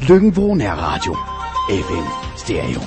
Løkken-Vrå Nærradio. FM Stereo.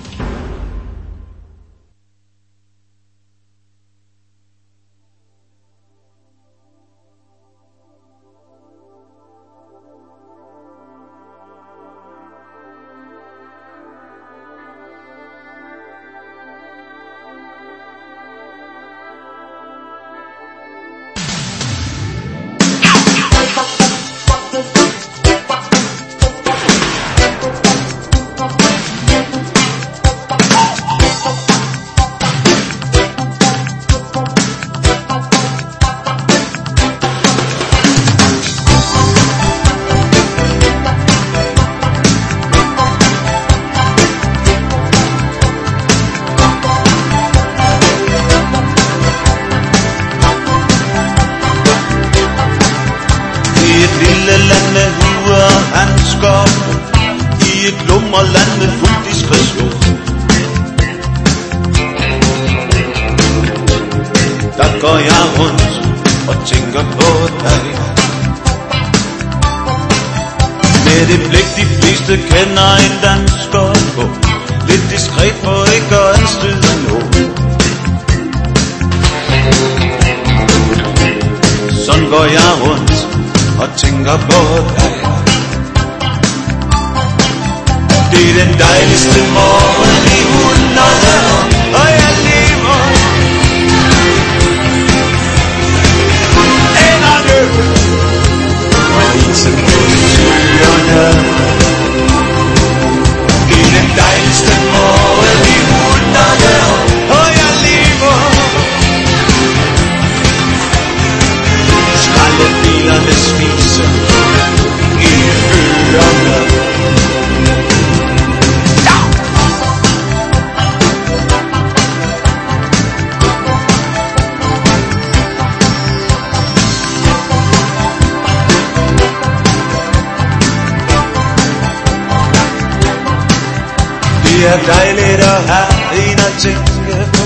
Det er dejligt at have en at tænke på.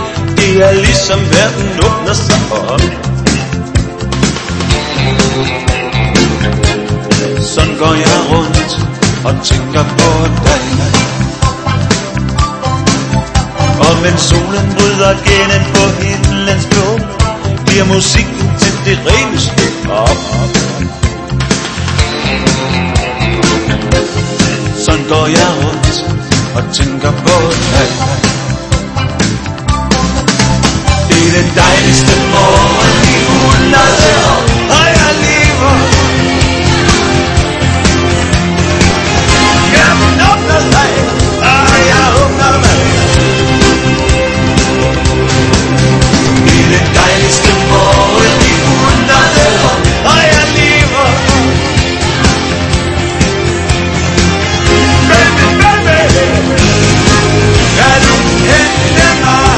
Det er ligesom verden åbner sig op. Sådan går jeg rundt og tænker på dig. Og mens solen bryder gennem på himlens blå, bliver musikken til det reneste op. Sådan går jeg rundt og tænker på dig. Det er den dejligste morgen i 100 år, og jeg lever. Hjernen åbner sig, og jeg åbner mig. Det er den dejligste morgen i 100 år, og jeg lever. Baby, baby, kan du hente mig?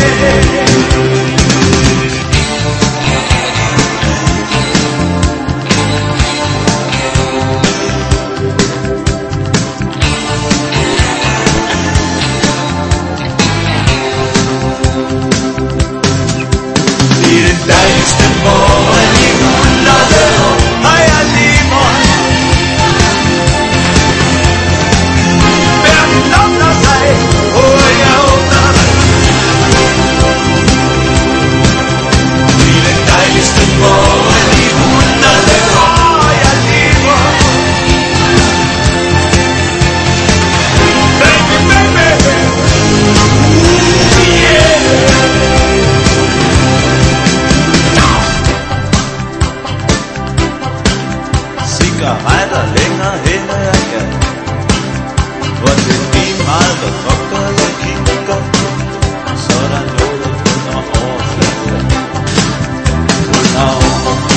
Det er den dejligste morgen i 100 år, og jeg lever. Verden åbner sig, og jeg åbner mig. Det er den dejligste morgen i 100 år, og jeg lever. Baby, baby, yeah. Cigaretter længere hen ad jeg, hvor det er lige meget, hvor fucker jeg kigger på. Så er der noget under overfladen, under overfladen.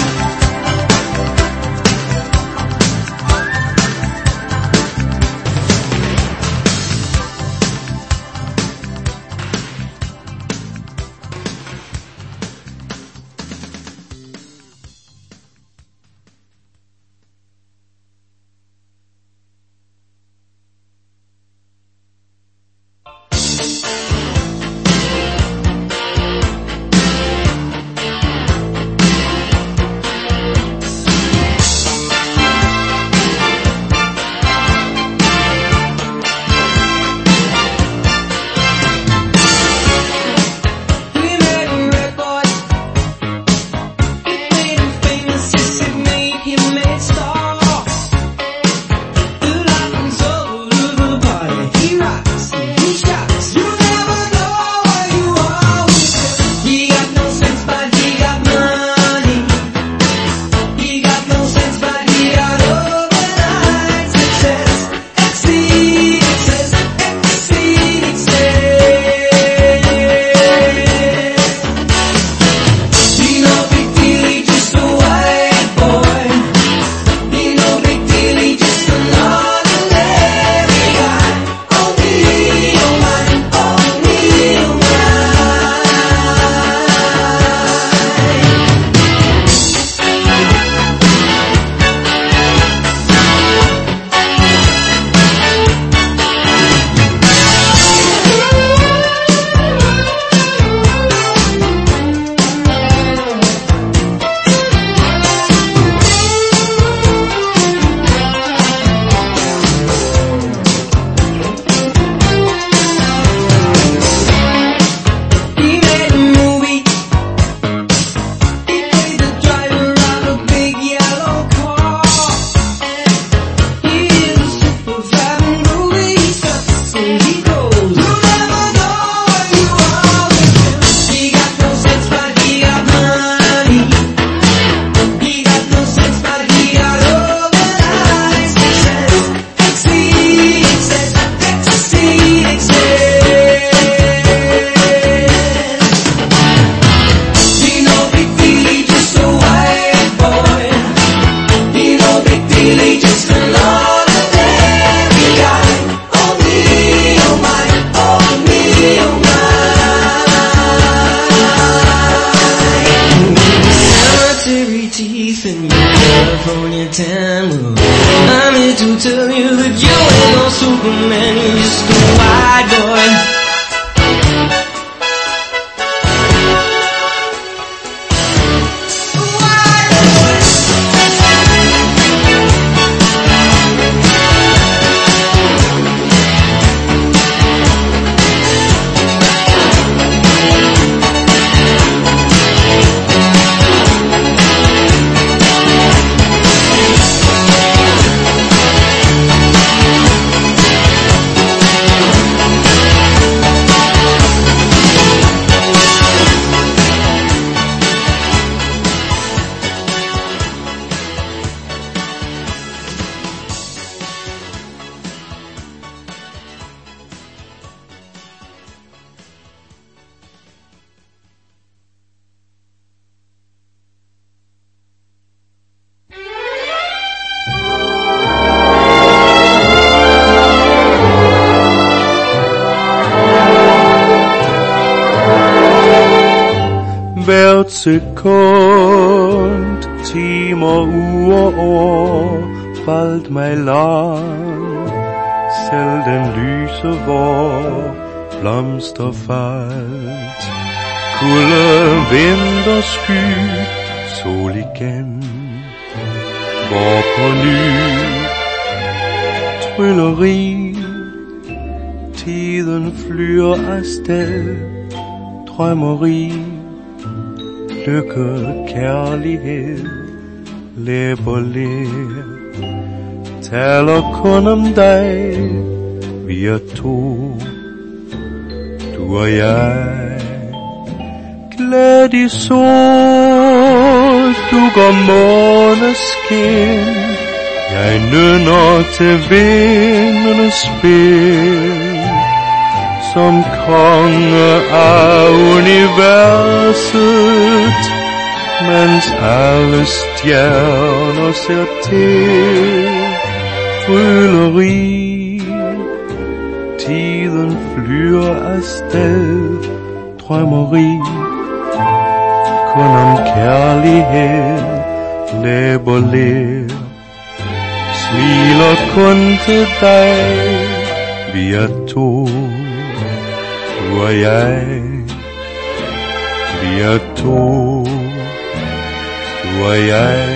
teeth and your California tan. I'm here to tell you that you ain't no Superman, you're just a white boy. Hvert sekund, timer, uger, år, faldt mig lang. Selv den lyse vår, blomster faldt. Kulde, vinter, sky, sol igen. Hvor på ny, trylleri, tiden flyr afsted, drømmeri. Lykke, kærlighed, læber ler, taler kun om dig, vi er to, du og jeg. Glæd i sol, du går måneskin, jeg nynner til vindernes spil. Som konge af universet, mens alle stjerner ser til. Trylleri, tiden flyr afsted, drømmeri. Kun om kærlighed, læber ler, smiler kun til dig, vi er to. Du og jeg, vi er to, du og jeg.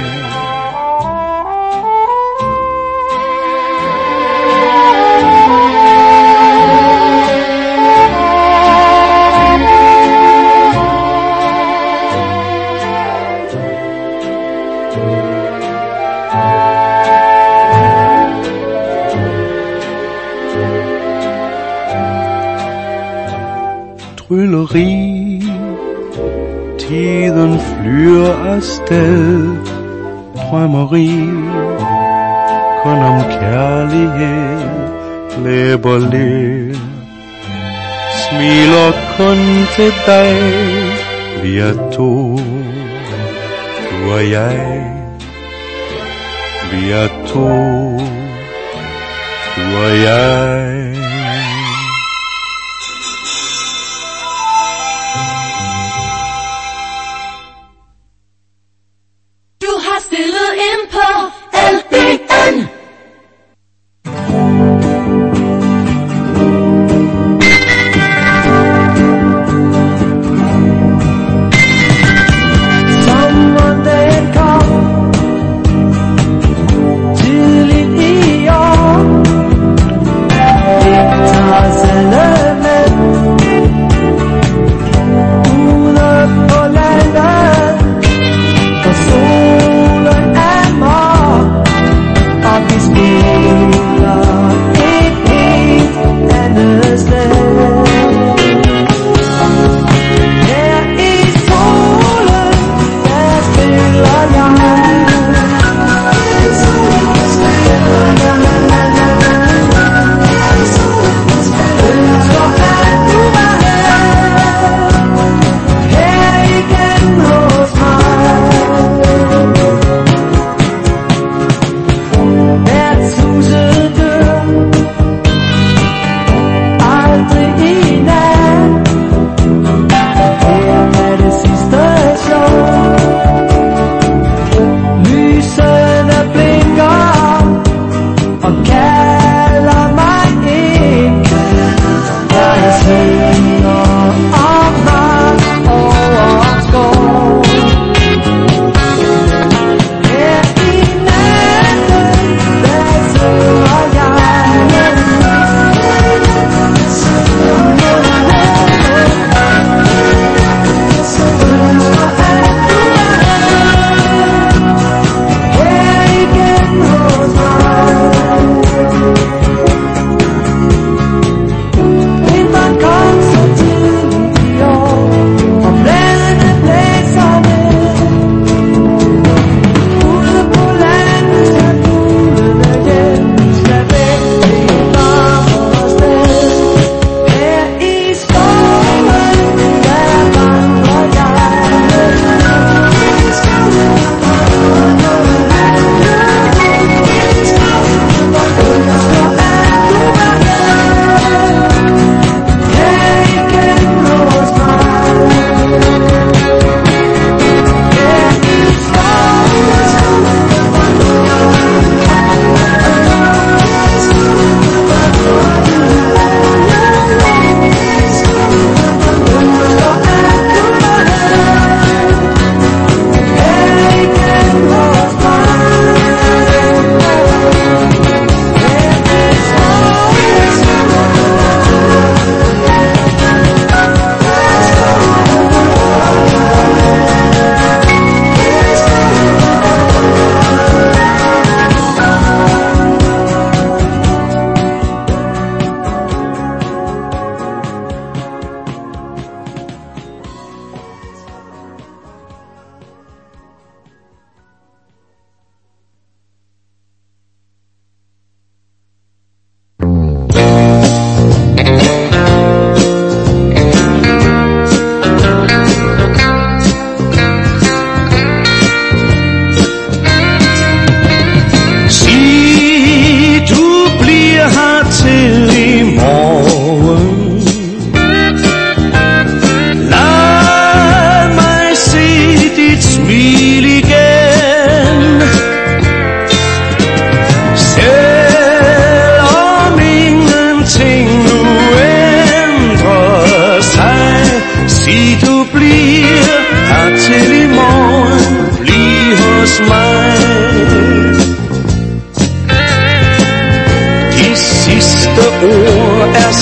Trylleri, tiden flyr afsted, drømmeri, kun om kærlighed, læber ler, smiler kun til dig, vi er to, du og jeg, vi er to, du og jeg. Tidligt i år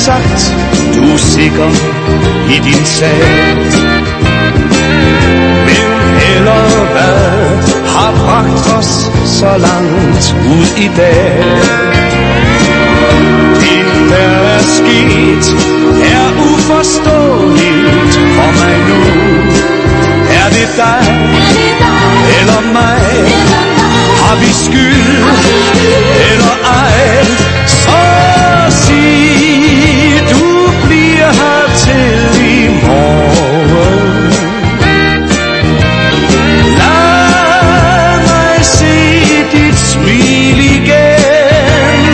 sagt, du er sikker i din sag. Men eller hvad har bragt os så langt ud i dag? Det der er sket er uforståeligt for mig nu. Er det dig eller mig? Har vi skyld eller ej? Så sig du bliver her til i morgen. Lad mig se dit smil igen.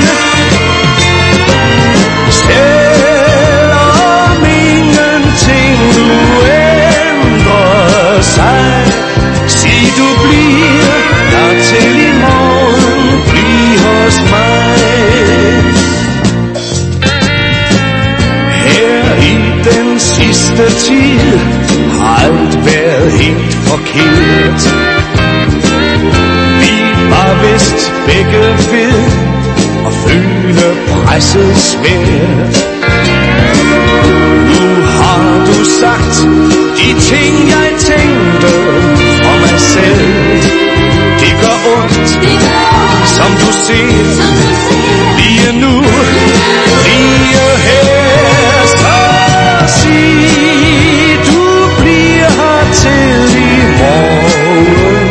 Selvom ingenting nu ændrer sig, sig du bliver her til i morgen. Bliv hos mig. Her i den sidste tid har alt været helt forkert. Vi var vist begge ved at føle presset svært. Nu har du sagt de ting jeg tænkte for mig selv. Det gør ondt, som du ser, lige nu, lige her. Så sig du bliver her til i morgen.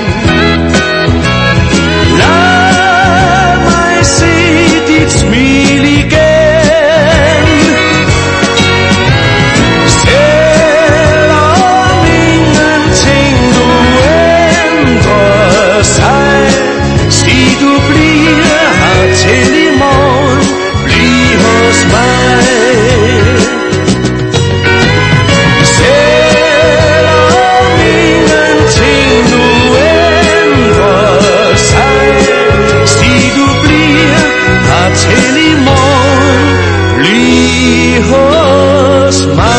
Lad mig se dit smil igen. Selvom ingenting nu ændrer sig, sig du bliver her til i morgen. Bliv hos mig. Selvom ingenting nu ændrer sig, sig du bliver her til i morgen. Bliv hos mig.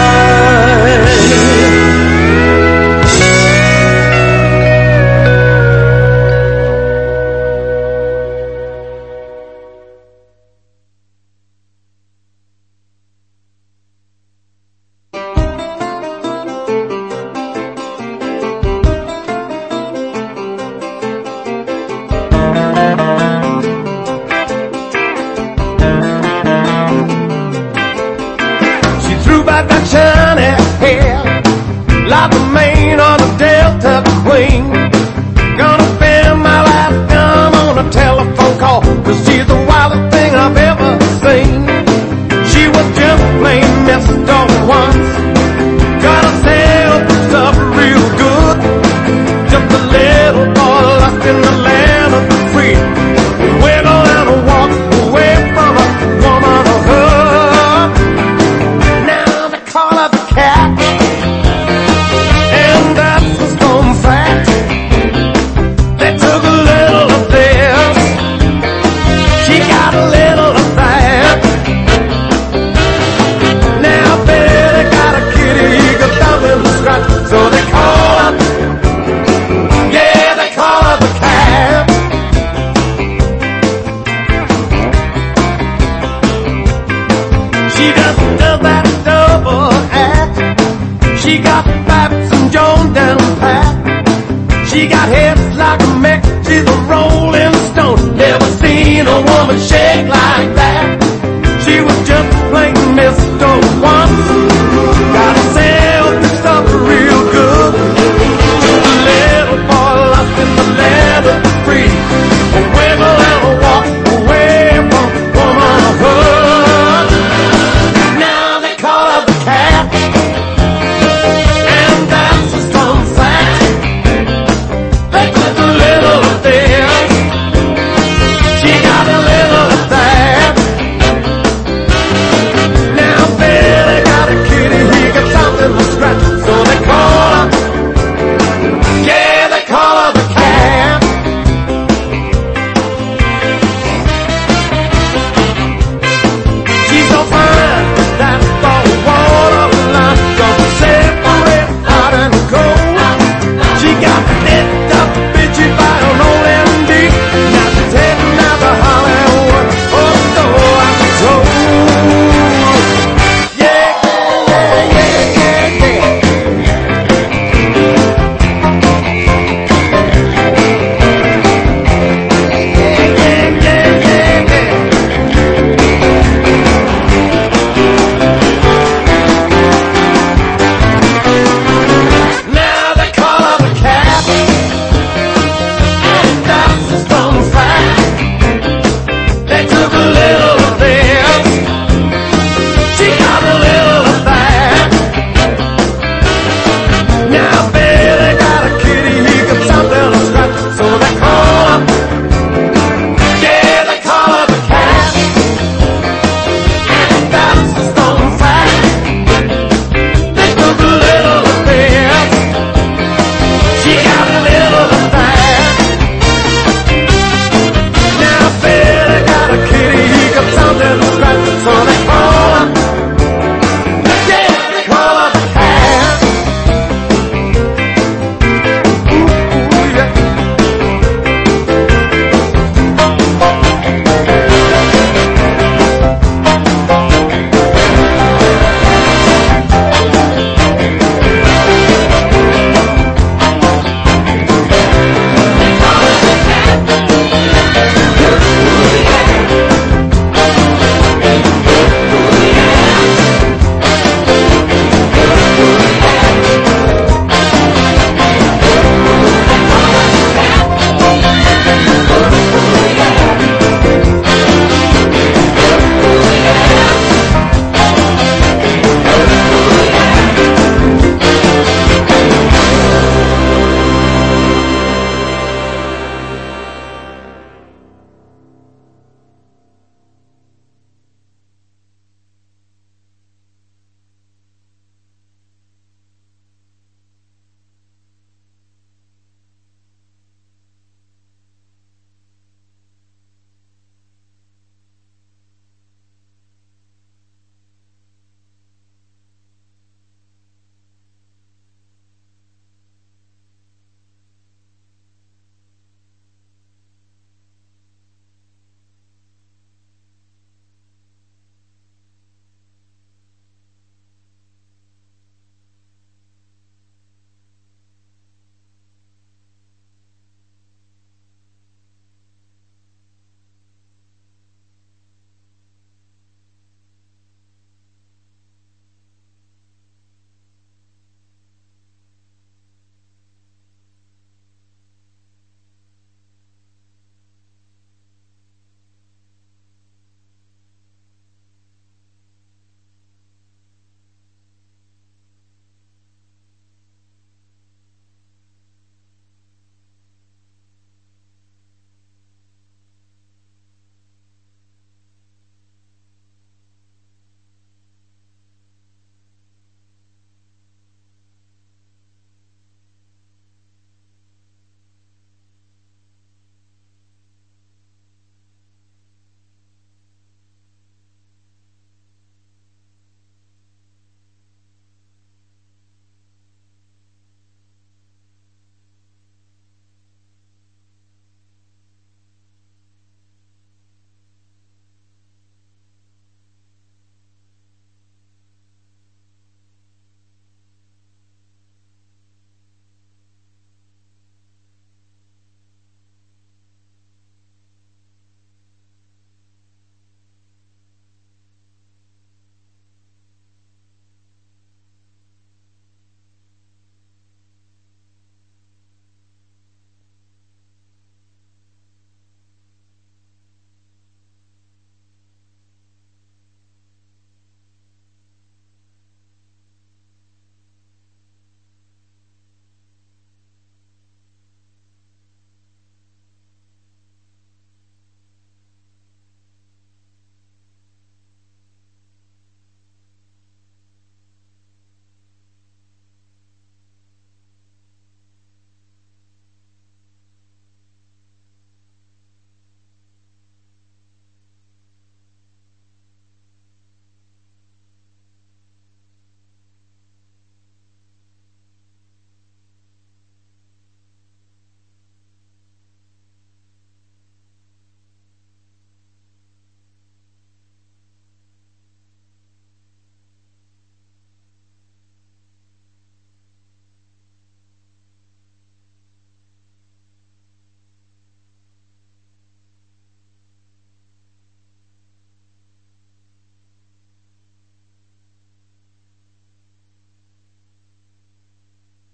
She threw back that shiny hair like the mane of the Delta Queen. Gonna spend my lifetime on a telephone call, 'cause she's the wildest thing I've ever seen. She was just plain messed up once. Got herself stuff real good. Just a little boy lost in the land of the free. Wiggle and walk away from a woman of her. Now they call her the cat, and that's a storm fact.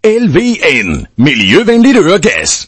LVN, miljøvenligt øregas.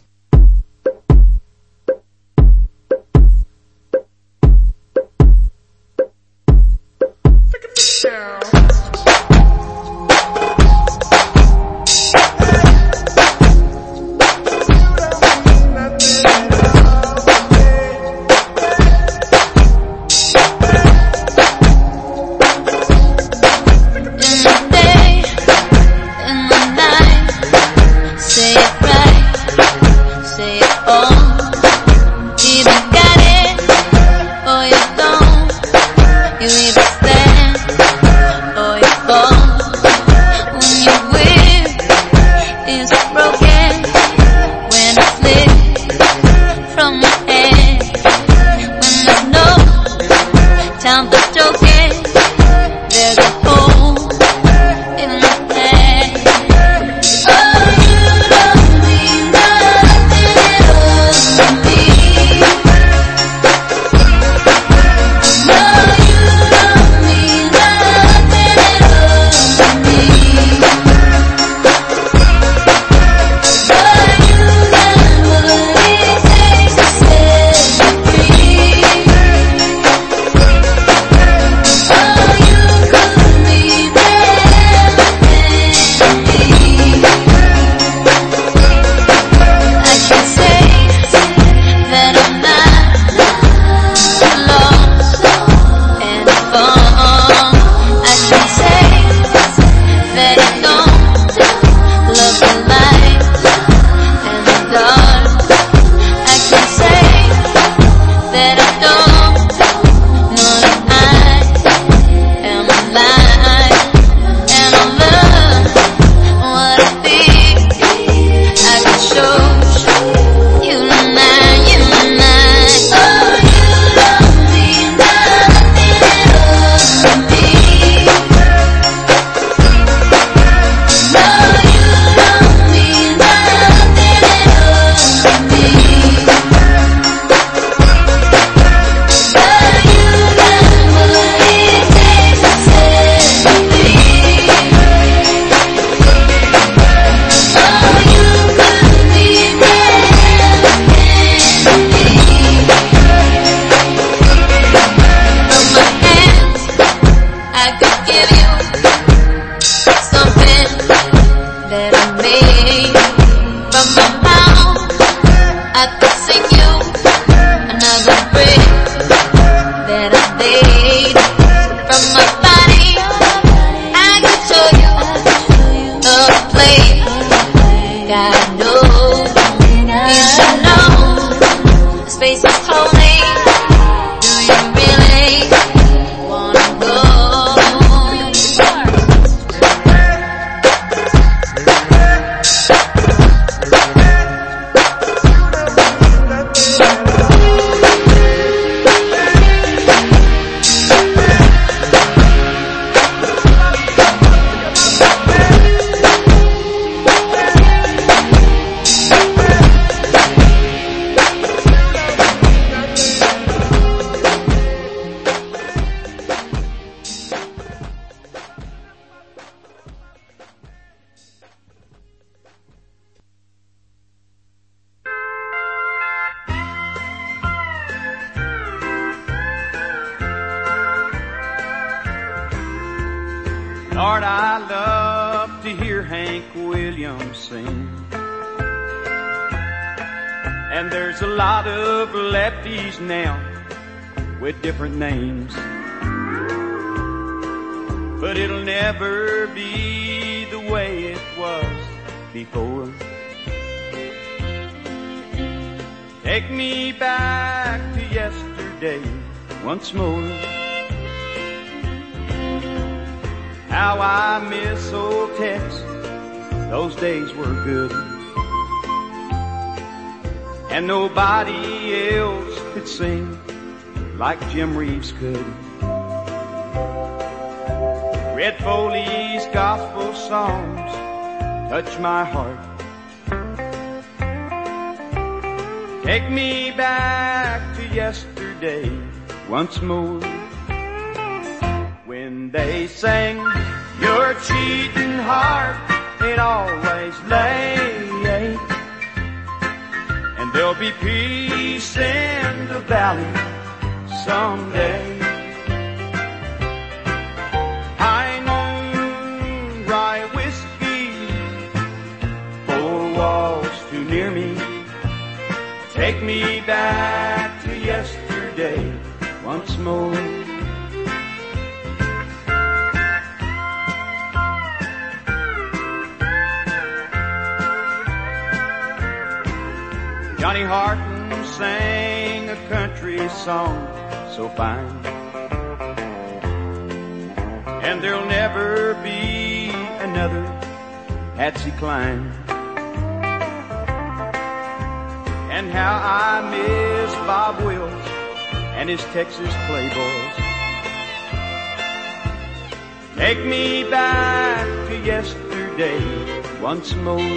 Lord, I love to hear Hank Williams sing. And there's a lot of lefties now with different names, but it'll never be the way it was before. Take me back to yesterday once more. How I miss old Tex, those days were good, and nobody else could sing like Jim Reeves could. Red Foley's gospel songs touch my heart. Take me back to yesterday once more, when they sang your cheating heart ain't always late. And there'll be peace in the valley someday. High noon, rye whiskey, four walls too near me. Take me back to yesterday once more. Johnny Horton sang a country song so fine, and there'll never be another Patsy Cline. And how I miss Bob Wills and his Texas Playboys. Take me back to yesterday once more,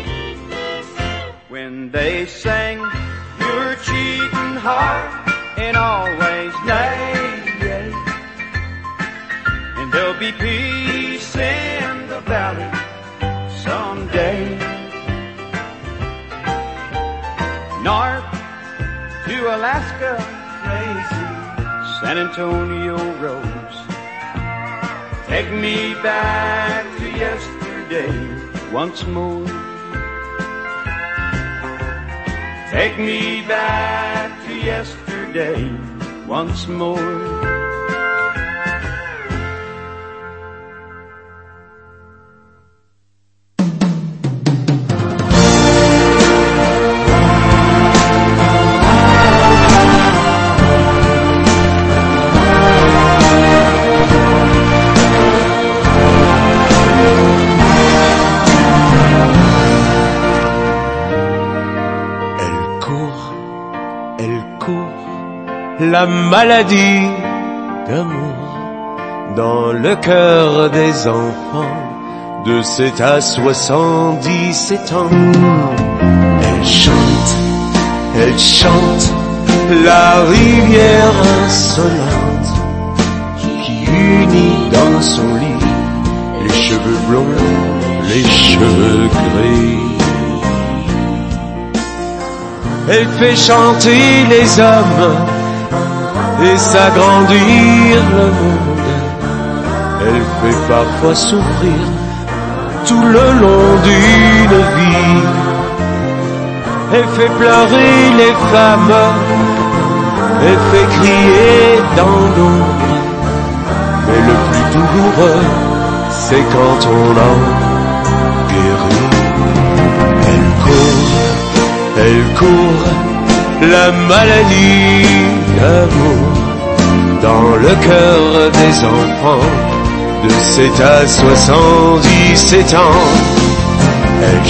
when they sang, your cheating heart ain't always late. And there'll be peace in the valley someday. North to Alaska, crazy San Antonio Rose. Take me back to yesterday once more. Take me back to yesterday once more. La maladie d'amour dans le cœur des enfants de 7 à 77 ans. Elle chante la rivière insolente qui unit dans son lit les cheveux blonds, les cheveux gris. Elle fait chanter les hommes et s'agrandir le monde. Elle fait parfois souffrir tout le long d'une vie. Elle fait pleurer les femmes, elle fait crier dans l'ombre. Mais le plus douloureux, c'est quand on en guérit. Elle court, la maladie d'amour dans le cœur des enfants de 7 à 77 ans. Elle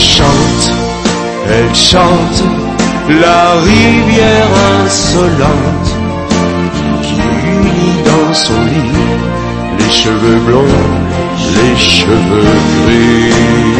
chante la rivière insolente qui unit dans son lit les cheveux blonds, les cheveux gris.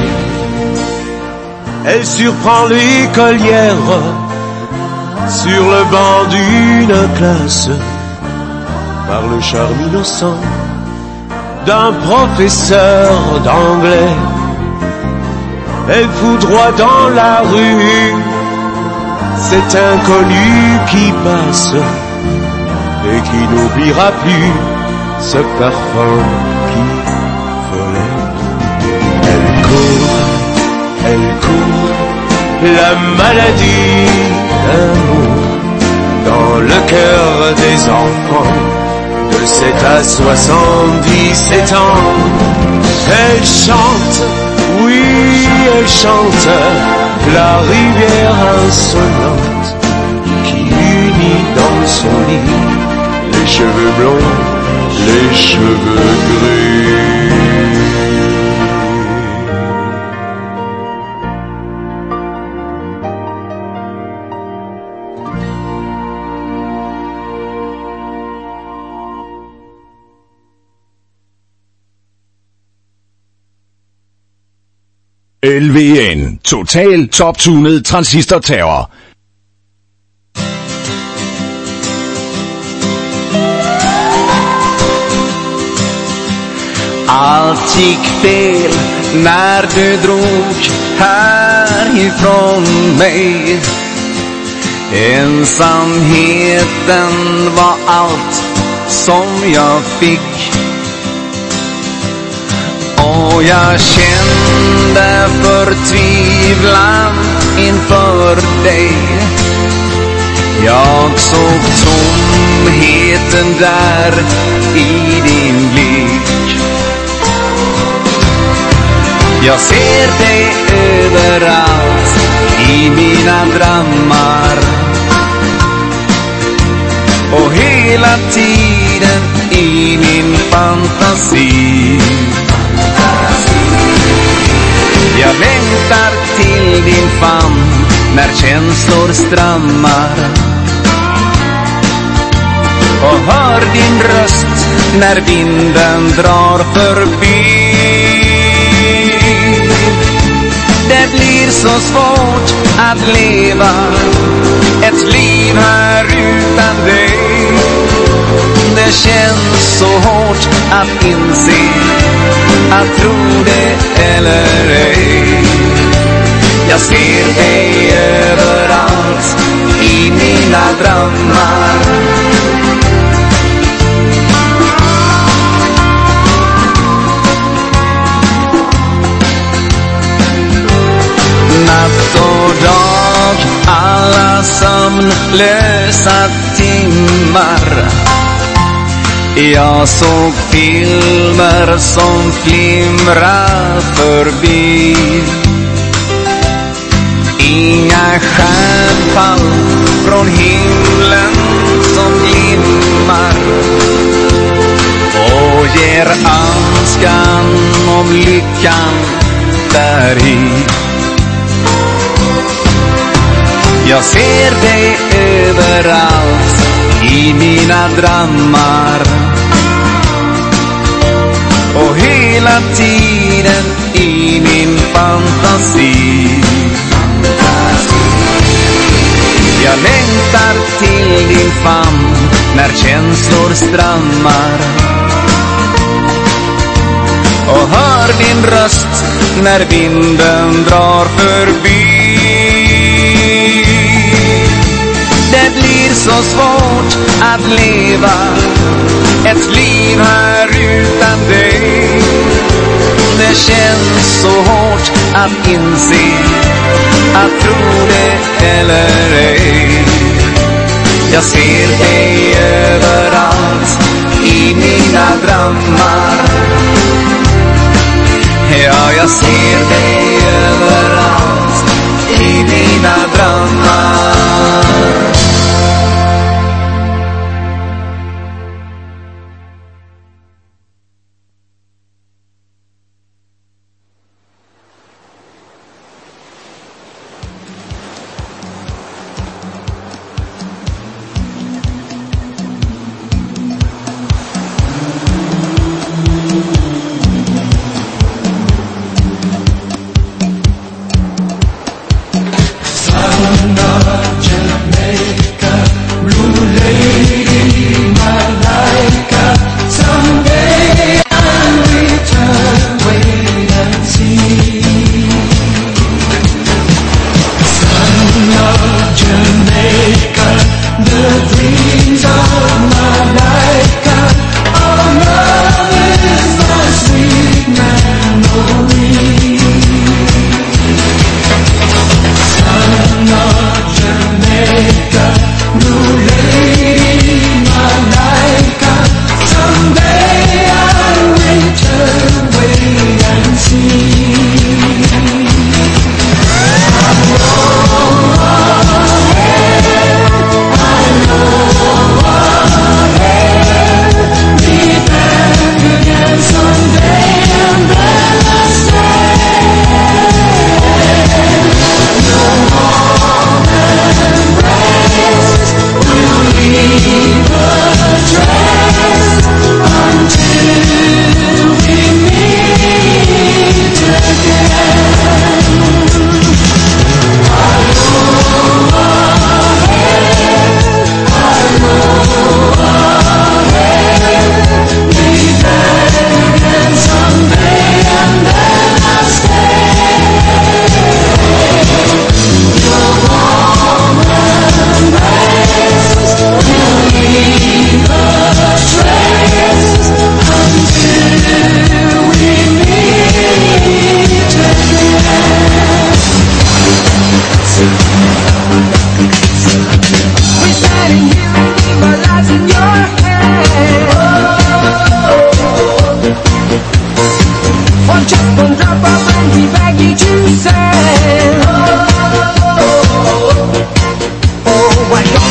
Elle surprend l'écolière sur le banc d'une classe par le charme innocent d'un professeur d'anglais. Elle foudroie dans la rue cet inconnu qui passe et qui n'oubliera plus ce parfum qui volait. Elle court, la maladie d'amour dans le cœur des enfants de 7 à 77 ans. Elle chante, oui, elle chante la rivière insolente qui unit dans son lit les cheveux blonds, les cheveux gris. LVN. Total top-tunet transistorterror. Allt gick fel när du drog härifrån mig. Ensamheten var allt som jag fick. Och jag kände förtvivlan inför dig. Jag såg tomheten där i din blick. Jag ser dig överallt i mina drömmar. Och hela tiden i min fantasi. Jag längtar till din famn när känslor strömmar. Och hör din röst när vinden drar förbi. Det blir så svårt att leva ett liv här utan dig. Det känns så hårt att inse, att tro det eller ej. Jag ser dig överallt i mina drömmar. Natt och dag, alla sömnlösa timmar. Jag såg filmer som flimrar förbi. Inga stjärnfall från himlen som glimmar och ger önskan om lyckan däri. Jag ser dig överallt i mina drömmar. Och hela tiden i min fantasi. Jag längtar till din famn när känslor strömmar. Och hör din röst när vinden drar förbi. Det blir så svårt att leva ett liv här utan dig. Det känns så hårt att inse, att tro det eller ej. Jag ser dig överallt i mina drömmar. Ja, jag ser dig överallt i mina drömmar.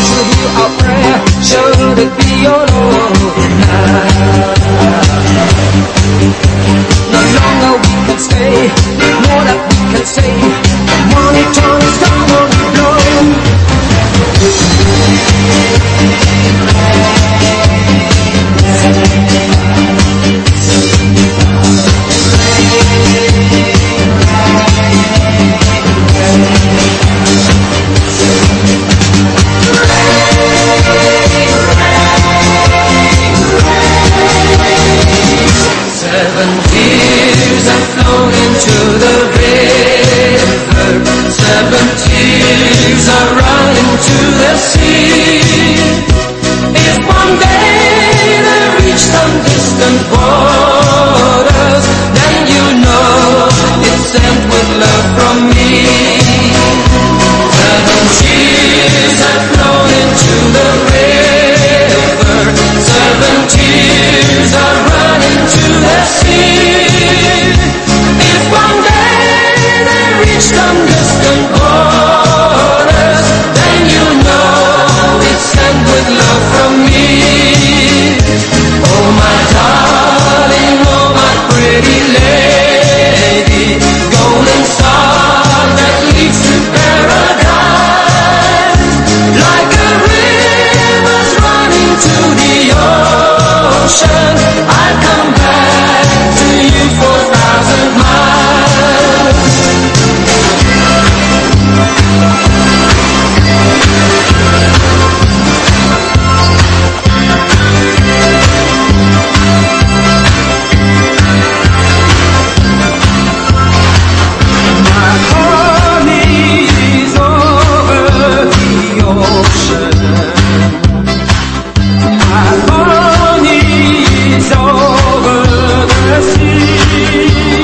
should hear our prayer, should it be your Lord now? No longer we can stay, more that we can say, money turns down on the blow. Seven tears have flown into the river. Seven tears are running to the sea. If one day they reach some distant borders, then you know it's sent with love from me. Seven tears have flown into the river. Seven tears are running to the sea. If one day they reach some distant borders, then you know it's sent with love from me. Oh my darling, oh my pretty lady, golden star that leads to paradise. Like a river's running to the ocean, I'll come back to you 4,000 miles. My honey's over the ocean. My honey's over the sea.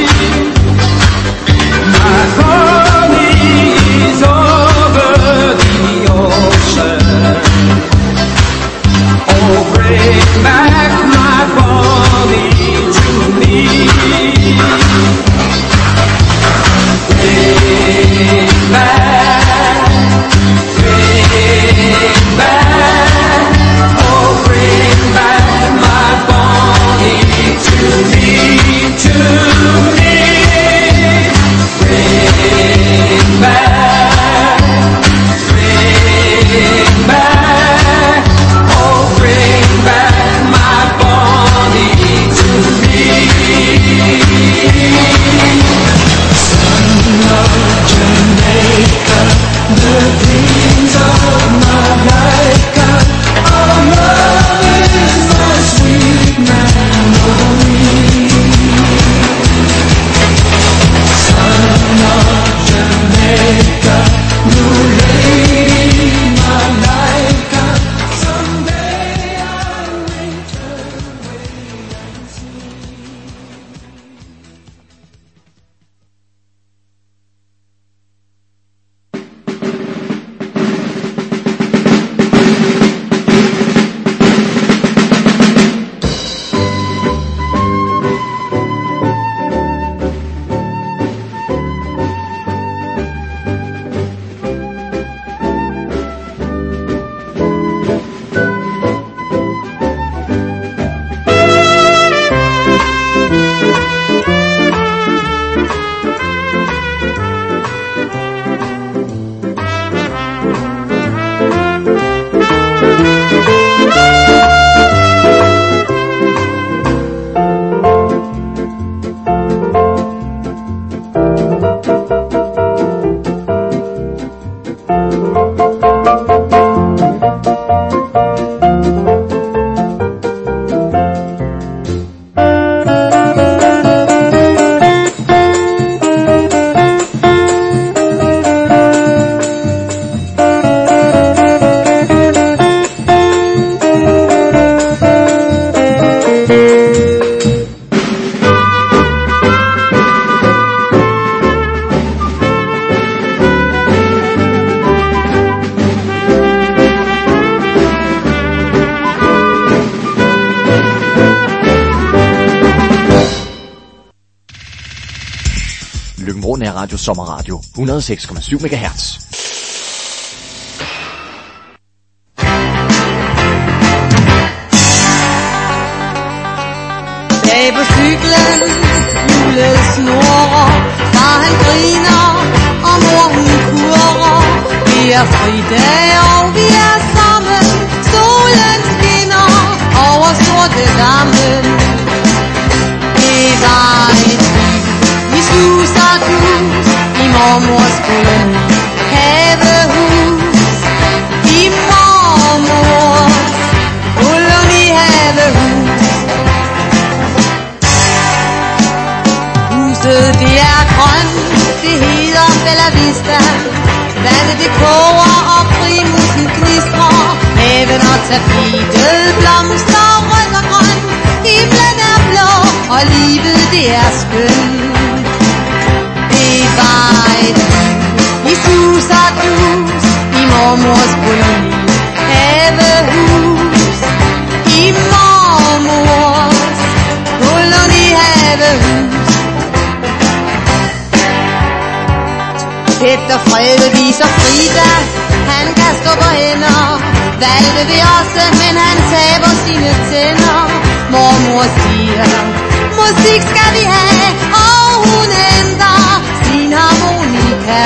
My honey's over the ocean. Oh, bring back my honey to me. Bring back, oh, bring back my Bonnie to me, to me. Bring back, oh, bring back my Bonnie to me. Son of Jamaica, the dreams of my life got our love is my sweet memory. Son of Jamaica, new lady, my life got someday I'll return away and see. Radio Sommerradio 106,7 MHz. bag på cyklen, hjulet snurrer, far han griner, og mor hun kurrer. Vi er fridag, og vi er sammen, solen skinner over sorte dammen. Det var et liv i sus og dus, i mormors koloni, havehus. I mormors koloni, havehus. Huset det er grønt, det hedder Bella Vista. Vandet det koger, og primusen knistrer. Haven og tapetet blomster rød og grøn. Himlen er blå, og livet det er skønt. Det var et liv i sus og dus, i mormors koloni, havehus. I mormors koloni, havehus. Peter Frede viser Frida, han kan stå på hænder. Valgte vi også, men han taber sine tænder. Mormor siger, musik skal vi have, og hun ændrer sin harmonika.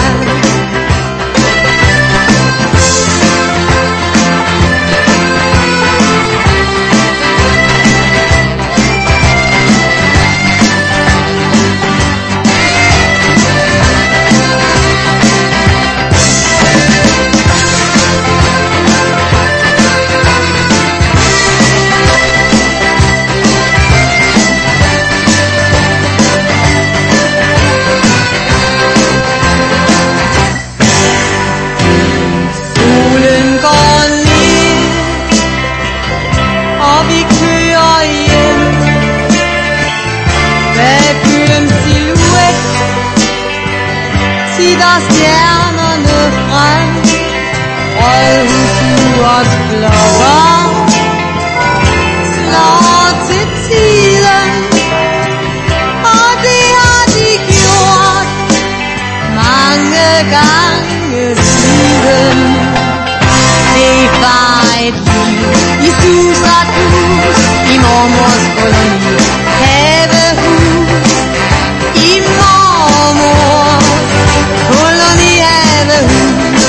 Tider stjernerne frem, rådhusmurets klokker slår til tiden, og det har de gjort mange gange siden. Det var et liv i sus og dus, i mormors koloni, havehus. I mormors koloni, havehus.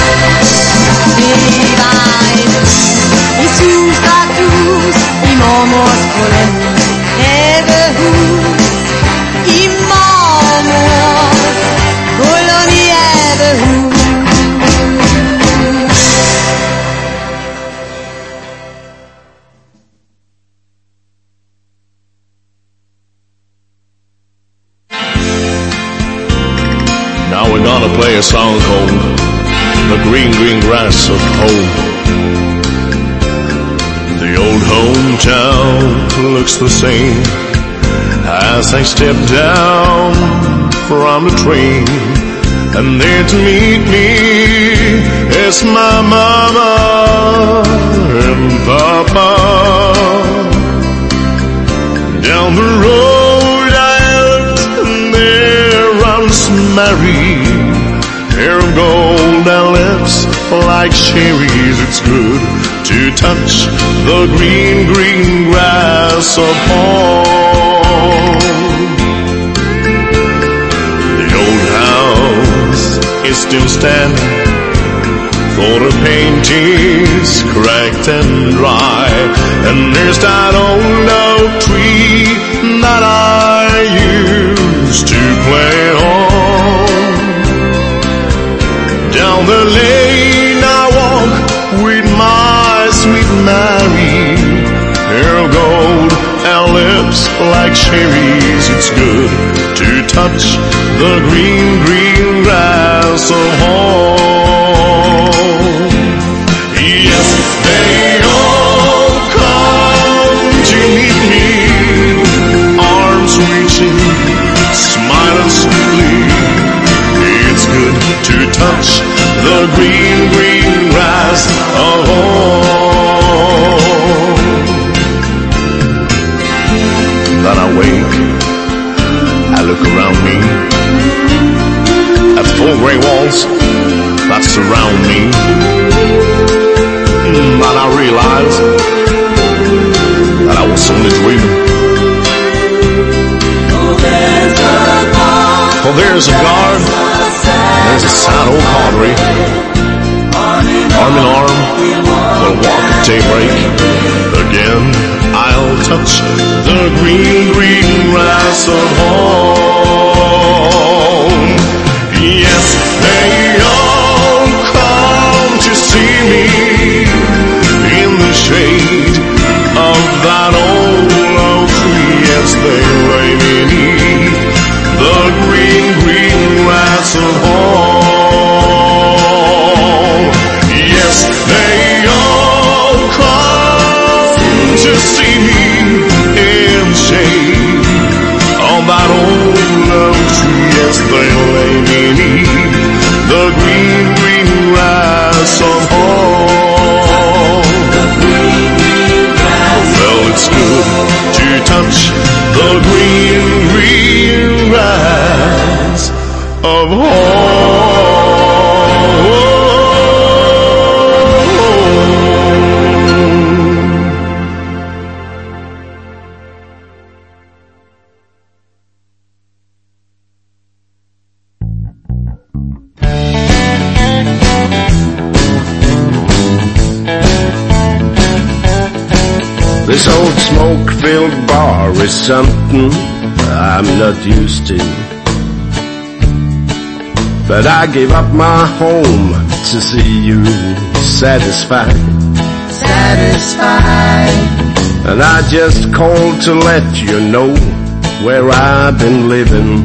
Det var et liv i sus og dus, i mormors koloni, havehus. I mormors koloni, havehus. Now we're gonna play a song called The Green, Green Grass of Home. The old hometown looks the same as I step down from the train, and there to meet me is my mama and papa. Down the road I looked, and there runs Mary, hair of gold and lips like cherries. It's good to touch the green, green grass of home. The old house is still standing, for the paint is cracked and dry, and there's that old oak tree that I used to play on. Down the lane I walk with my sweet Mary, hair of gold and lips like cherries. It's good to touch the green, green grass of home. Yes, they all come to meet me, arms reaching, smiling sweetly. It's good to touch the green, green grass of home. Then I wake, I look around me at the four gray walls that surround me. Then I realize that I was only dreaming Well, there's a guard, there's a sad old cadre. Arm in arm, we'll walk at daybreak. Again, I'll touch the green, green grass of home. Yes, they all come to see me in the shade of that old oak tree. Yes, they lay beneath the green, green grass of home. Yes, they all come to see me in the shade of that old oak tree. Yes, they lay beneath the green, green grass of home. Well, it's good to touch the green, green grass of home. This old smoke-filled bar is something I'm not used to. But I gave up my home to see you satisfied. And I just called to let you know where I've been living.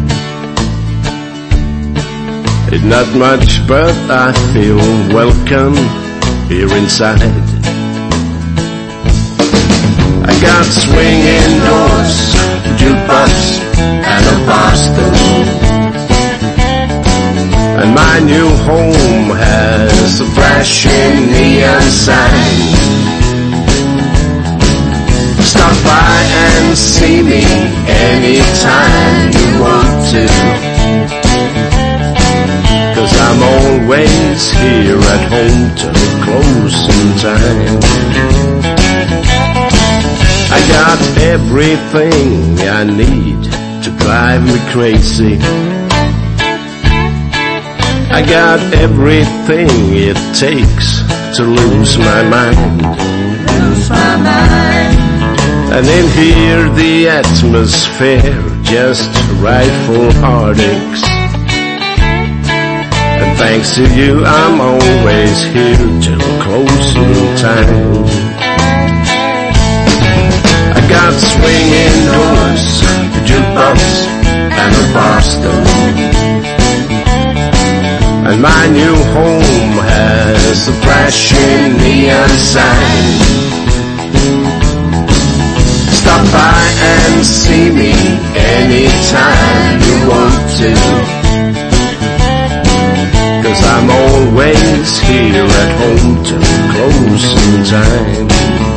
It's not much, but I feel welcome here inside. I got swinging doors, jukebox, and a bar stool. And my new home has a flashing neon sign. Stop by and see me anytime you want to, 'cause I'm always here at home till closing time. I got everything I need to drive me crazy. I got everything it takes to lose my mind. And in here the atmosphere just right for heartaches. And thanks to you I'm always here till closing time. I got swinging doors, a jukebox, and a bar stool. And my new home has a flashing neon sign. Stop by and see me anytime you want to, 'cause I'm always here at home till closing time.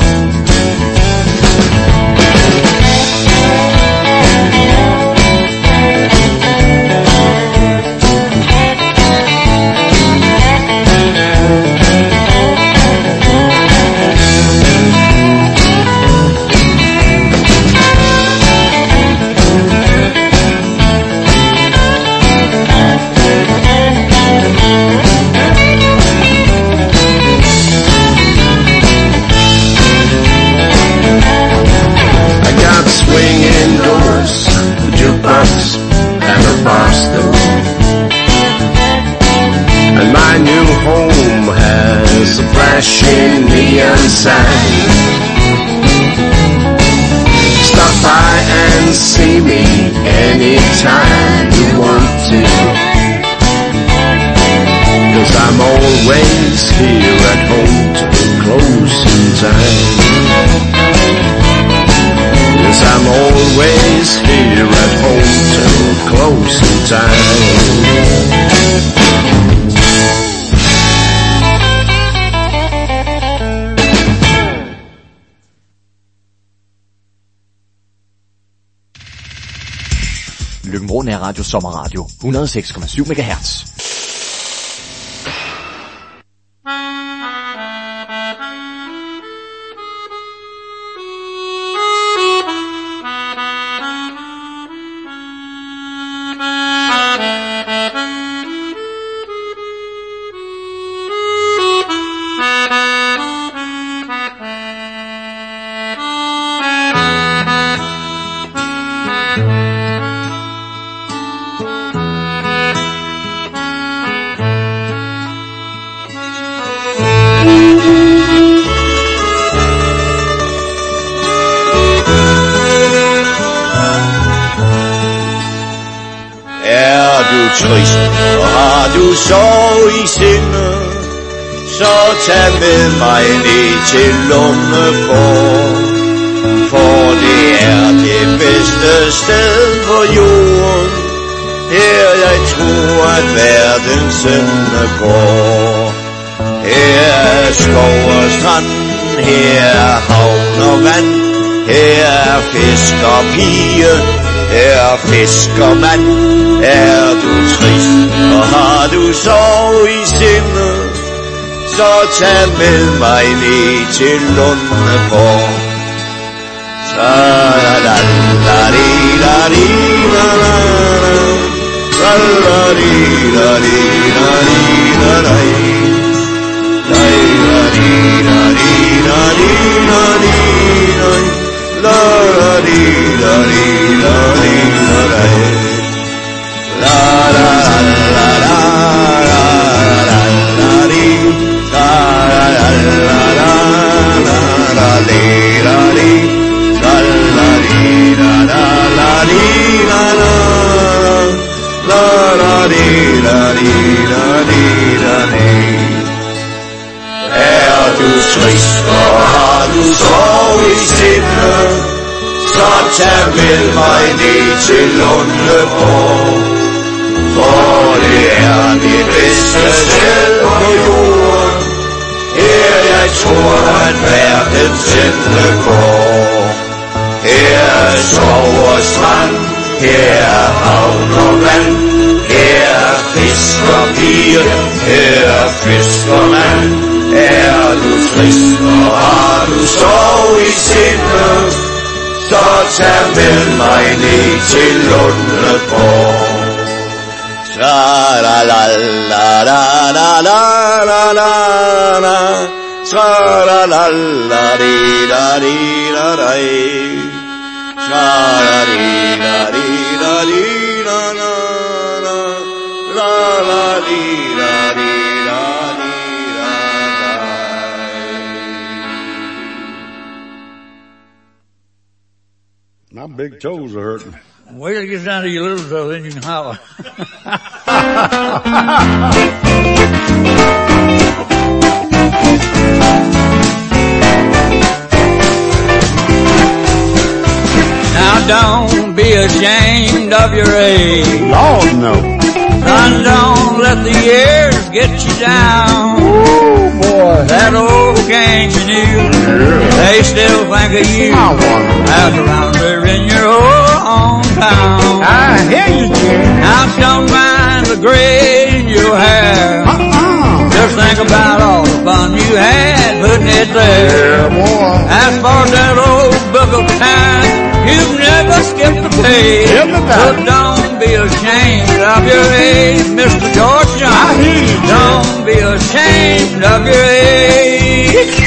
Swinging doors, a jukebox, and a bar stool. And my new home has a flashing neon sign. Stop by and see me anytime you want to, 'cause I'm always here at home till closing time. Yes, I'm always here at home till closing time. Løkken-Vrå Nærradio Sommerradio 106,7 MHz. trist, og har du sorg i sindet, så tag med mig ned til Lundegård. For det er det bedste sted på jorden, her jeg tror at verdens ende går. Her er skov og strand, her er havn og vand, her er fisk og pige, her er fisk og mand. Er du trist, og har du sorg i sindet, så tag med mig ned til Lundegård. Er du trist, og har du sorg i sindet, så tag med mig ned til Lundegård. For det er det bedste sted på jorden, her jeg tror at verdens ende går. Her er skov og strand, her er havn og vand, her er fisk og pige, her er fisk og mand. Er du trist, og har du sorg i sindet, så tag med mig ned til Lundegård. Tra-la-la-la-la-la-la-la-la, tra-la-la-la-di-da-di-da-di, tra-la-di-da-di-da-di-da-la-la, la-la-di-da-di. My big toes are hurting. Wait till it gets down to your little toe, then you can holler. Now don't be ashamed of your age. Lord, no. Son, don't let the years get you down. Ooh, boy. That old gang you knew, they still think of you. I wonder. Out around there in your old hometown. I hear you, Jim. Now don't mind the gray in your hair. Just think about all the fun you had putting it there. Yeah, boy. As for that old book of time, you've never skipped a page. So don't be ashamed of your age, Mr. George Jones. Don't be ashamed of your age.